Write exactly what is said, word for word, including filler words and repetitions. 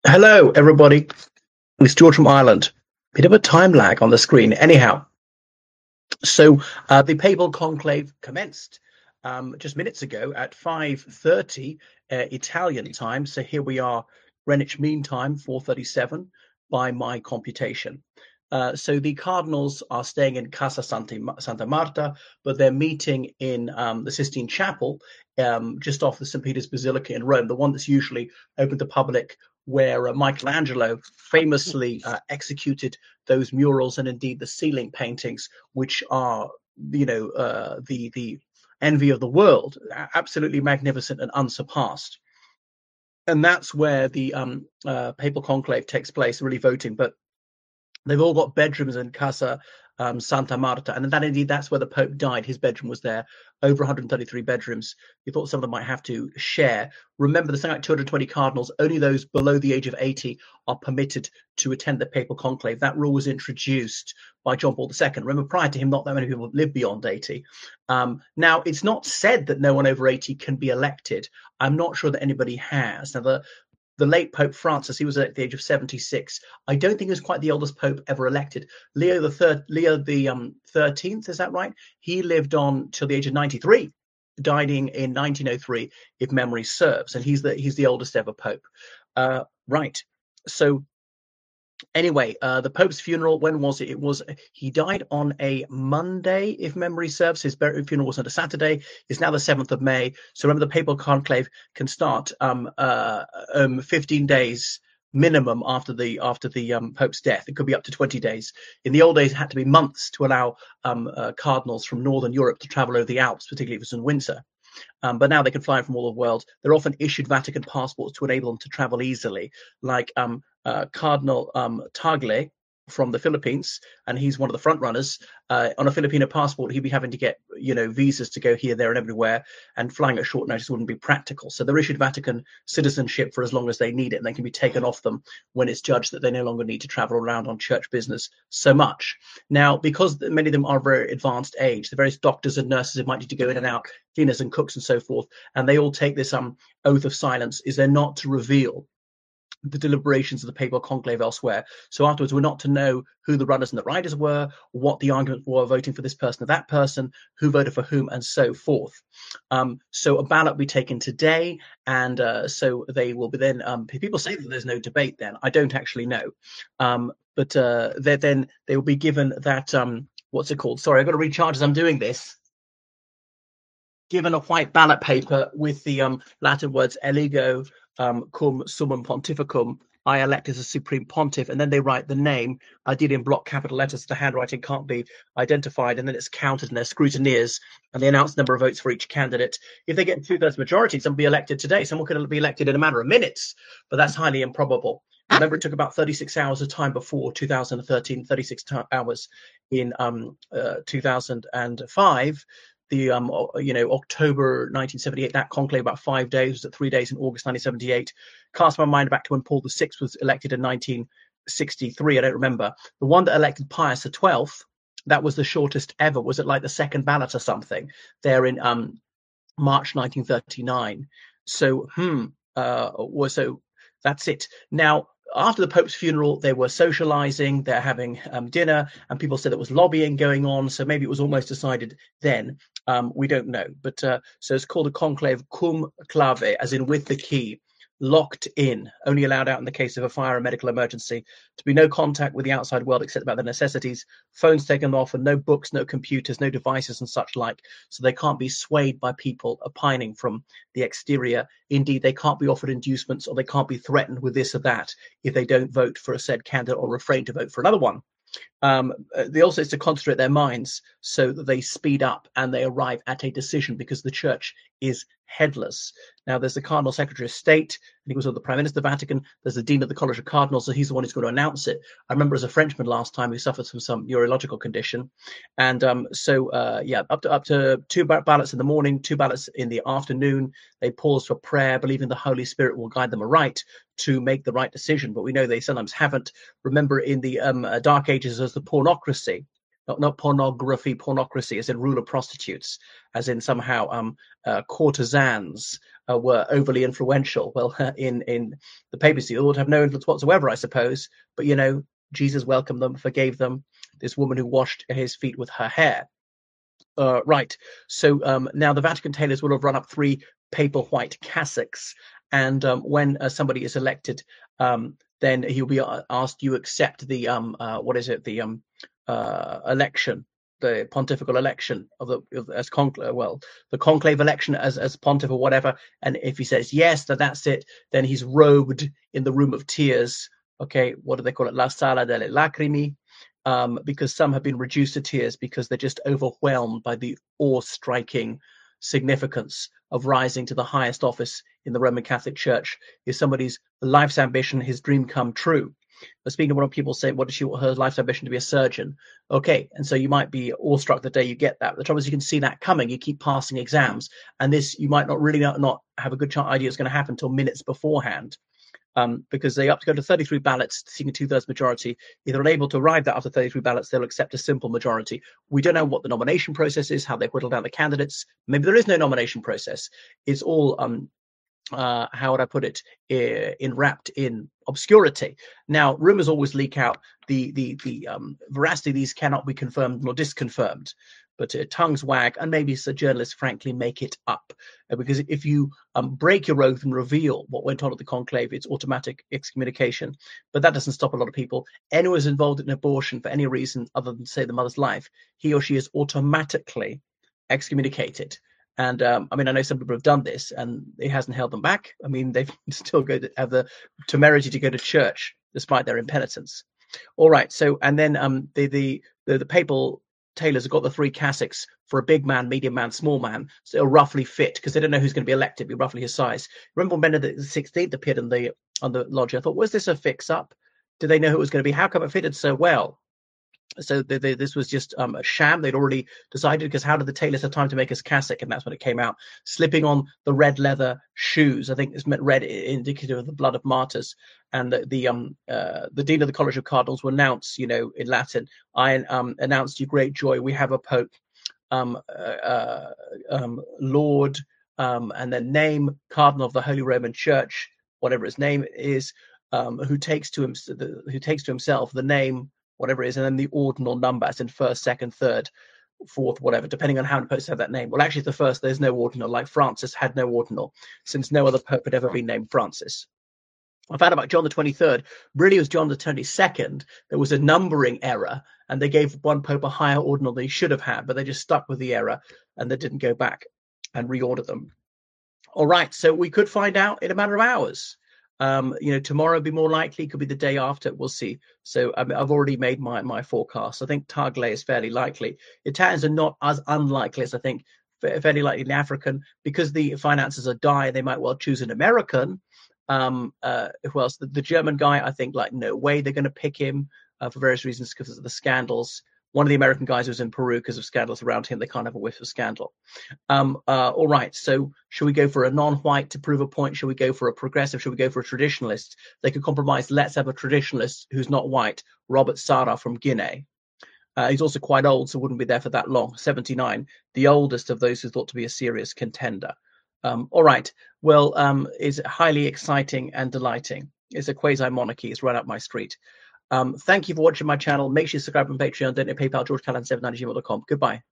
Hello, everybody. It's George from Ireland. Bit of a time lag on the screen. Anyhow, so uh, the papal conclave commenced um, just minutes ago at five thirty uh, Italian time. So here we are, Greenwich Mean Time, four thirty-seven by my computation. Uh, so the cardinals are staying in Casa Santa, Santa Marta, but they're meeting in um, the Sistine Chapel, um, just off the Saint Peter's Basilica in Rome, the one that's usually open to public, where uh, Michelangelo famously uh, executed those murals and indeed the ceiling paintings, which are, you know, uh, the the envy of the world, absolutely magnificent and unsurpassed. And that's where the um, uh, papal conclave takes place, really voting. But they've all got bedrooms in Casa um, Santa Marta, and that indeed that's where the Pope died. His bedroom was there, over one hundred thirty-three bedrooms. You thought some of them might have to share. Remember, there's something like two hundred twenty cardinals. Only those below the age of eighty are permitted to attend the papal conclave. That rule was introduced by John Paul the Second. Remember, prior to him, not that many people lived beyond eighty. Um, now, it's not said that no one over eighty can be elected. I'm not sure that anybody has. Now, the the late Pope Francis, he was at the age of seventy-six. I don't think he was quite the oldest Pope ever elected. Leo the third, Leo the um, thirteenth, is that right? He lived on till the age of ninety-three, dying in nineteen oh three, if memory serves, and he's the he's the oldest ever Pope. Uh, right. So anyway, uh, the Pope's funeral, when was it? It was, he died on a Monday, if memory serves. His funeral was on a Saturday. It's now the seventh of May. So remember, the papal conclave can start um, uh, um, fifteen days minimum after the after the um, Pope's death. It could be up to twenty days. In the old days, it had to be months to allow um, uh, cardinals from Northern Europe to travel over the Alps, particularly if it was in winter. Um, but now they can fly from all over the world. They're often issued Vatican passports to enable them to travel easily, like um, uh, Cardinal um, Tagle from the Philippines, and he's one of the front runners. Uh, on a Filipino passport, he'd be having to get, you know, visas to go here, there, and everywhere, and flying at short notice wouldn't be practical. So they're issued Vatican citizenship for as long as they need it, and they can be taken off them when it's judged that they no longer need to travel around on church business so much. Now, because many of them are very advanced age, the various doctors and nurses who might need to go in and out, cleaners and cooks and so forth, and they all take this um oath of silence, is they're not to reveal the deliberations of the papal conclave elsewhere. So afterwards, we're not to know who the runners and the riders were, what the arguments were, voting for this person or that person, who voted for whom, and so forth. Um, so a ballot will be taken today, and uh, so they will be then. Um, people say that there's no debate. Then I don't actually know, um, but uh, then they will be given that. Um, what's it called? Sorry, I've got to recharge as I'm doing this. Given a white ballot paper with the um, Latin words "eligo um, cum summum pontificum," I elect as a supreme pontiff, and then they write the name, ideally in block capital letters, so the handwriting can't be identified, and then it's counted and there's scrutineers, and they announce the number of votes for each candidate. If they get two-thirds majority, someone will be elected today. Someone could be elected in a matter of minutes, but that's highly improbable. Remember, it took about thirty-six hours of time before two thousand thirteen, thirty-six hours in um, uh, two thousand five. The um, you know, October nineteen seventy-eight, that conclave, about five days, was at three days in August nineteen seventy-eight. Cast my mind back to when Paul the Sixth was elected in nineteen sixty-three. I don't remember. The one that elected Pius the Twelfth, that was the shortest ever. Was it like the second ballot or something? There in um, March nineteen thirty-nine. So, hmm, uh, was so that's it. Now, after the Pope's funeral, they were socializing, they're having um, dinner, and people said there was lobbying going on. So maybe it was almost decided then. Um, we don't know. But uh, so it's called a conclave cum clave, as in with the key, locked in, only allowed out in the case of a fire or medical emergency, to be no contact with the outside world except about the necessities, phones taken off, and no books, no computers, no devices and such like. So they can't be swayed by people opining from the exterior. Indeed, they can't be offered inducements, or they can't be threatened with this or that if they don't vote for a said candidate or refrain to vote for another one. Um, they also is to concentrate their minds so that they speed up and they arrive at a decision, because the church is headless. Now, there's the Cardinal Secretary of State, and he was with the Prime Minister of the Vatican. There's the Dean of the College of Cardinals, so he's the one who's going to announce it. I remember as a Frenchman last time who suffered from some neurological condition. And um, so, uh, yeah, up to up to two ballots in the morning, two ballots in the afternoon. They pause for prayer, believing the Holy Spirit will guide them aright to make the right decision. But we know they sometimes haven't. Remember, in the um, Dark Ages, there's the pornocracy. not, not pornography, pornocracy, as in ruler prostitutes, as in somehow um, uh, courtesans uh, were overly influential. Well, in, in the papacy, they would have no influence whatsoever, I suppose. But, you know, Jesus welcomed them, forgave them. This woman who washed his feet with her hair. Uh, right. So um, now the Vatican tailors will have run up three papal white cassocks. And um, when uh, somebody is elected, um, then he'll be asked, do you accept the, um, uh, what is it, the um, uh, election, the pontifical election of the of, as conclave, well, the conclave election as, as pontiff or whatever. And if he says yes, then that's it. Then he's robed in the room of tears. Okay, what do they call it? La sala delle lacrime. Um, because some have been reduced to tears because they're just overwhelmed by the awe-striking significance of rising to the highest office in the Roman Catholic Church. Is somebody's life's ambition, his dream come true. But speaking to one of people saying, what is she, her life's ambition? To be a surgeon. Okay, and so you might be awestruck the day you get that. The trouble is you can see that coming. You keep passing exams, and this you might not really not, not have a good idea it's going to happen until minutes beforehand. Um, because they have to go to thirty-three ballots, seeking a two-thirds majority. If they're unable to arrive that after thirty-three ballots, they'll accept a simple majority. We don't know what the nomination process is, how they whittle down the candidates. Maybe there is no nomination process. It's all, um, uh, how would I put it, uh, enwrapped in obscurity. Now, rumors always leak out. The the the um, veracity of these cannot be confirmed nor disconfirmed. But uh, tongues wag, and maybe some journalists, frankly, make it up. Uh, because if you um, break your oath and reveal what went on at the conclave, it's automatic excommunication. But that doesn't stop a lot of people. Anyone who's involved in abortion for any reason other than, say, the mother's life, he or she is automatically excommunicated. And um, I mean, I know some people have done this, and it hasn't held them back. I mean, they've still go to have the temerity to go to church despite their impenitence. All right. So, and then um, the, the the the papal tailors have got the three cassocks for a big man, medium man, small man, so it'll roughly fit because they don't know who's going to be elected, be roughly his size. Remember when Benedict the sixteenth appeared in the on the lodge? I thought, was this a fix-up? Did they know who it was going to be? How come it fitted so well? So they, they, this was just um, a sham. They'd already decided, because how did the tailors have time to make his cassock? And that's when it came out. Slipping on the red leather shoes. I think it's meant red, indicative of the blood of martyrs. And the the um uh, the dean of the College of Cardinals will announce, you know, in Latin, I um announced you great joy. We have a pope, um, uh, um Lord, um, and then name Cardinal of the Holy Roman Church, whatever his name is, um, who takes to him who takes to himself the name, whatever it is, and then the ordinal number, as in first, second, third, fourth, whatever, depending on how many popes have that name. Well, actually, the first, there's no ordinal, like Francis had no ordinal, since no other pope had ever been named Francis. I found out about John the twenty-third. Really, it was John the twenty-second. There was a numbering error, and they gave one pope a higher ordinal than he should have had, but they just stuck with the error, and they didn't go back and reorder them. All right, so we could find out in a matter of hours. Um, you know, tomorrow be more likely, could be the day after, we'll see. So I mean, I've already made my, my forecast. I think Tagle is fairly likely. Italians are not as unlikely as I think, fairly likely in African, because the finances are dire, they might well choose an American. Um, uh, who else? The, the German guy, I think, like, no way they're going to pick him uh, for various reasons, because of the scandals. One of the American guys was in Peru because of scandals around him. They can't have a whiff of scandal. Um, uh, all right. So should we go for a non-white to prove a point? Should we go for a progressive? Should we go for a traditionalist? They could compromise. Let's have a traditionalist who's not white, Robert Sarra from Guinea. Uh, he's also quite old, so wouldn't be there for that long. seventy-nine, the oldest of those who thought to be a serious contender. Um, all right. Well, um, it's highly exciting and delighting. It's a quasi-monarchy. It's right up my street. Um, thank you for watching my channel. Make sure you subscribe on Patreon. Donate PayPal, george callan seven nine at gmail dot com. Goodbye.